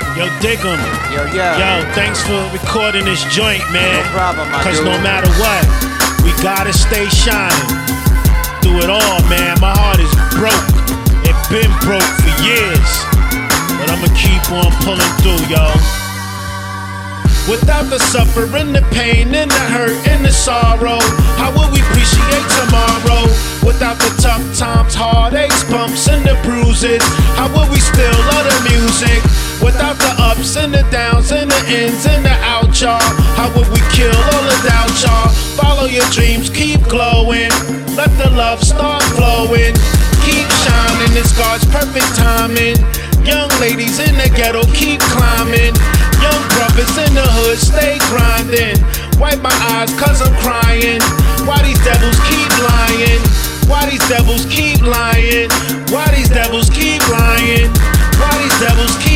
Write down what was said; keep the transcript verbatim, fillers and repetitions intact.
Yo, Diggum. Yo, yo. Yo, thanks for recording this joint, man. No problem, my Cause dude. no matter what, we gotta stay shining. Through it all, man. My heart is broke. It been broke for years. But I'ma keep on pulling through, yo. Without the suffering, the pain, and the hurt, and the sorrow, how would we appreciate tomorrow? Without the tough times, heartaches, bumps, and the bruises, how would we still love the music? Without the ups and the downs, and the ins and the outs, y'all, how would we kill all the doubt, y'all? Follow your dreams, keep glowing, let the love start flowing. Keep shining, it's God's perfect timing. Young ladies in the ghetto keep climbing. Young brothers in the hood stay grinding. Wipe my eyes cause I'm crying. Why these devils keep lying? Why these devils keep lying? Why these devils keep lying? Why these devils keep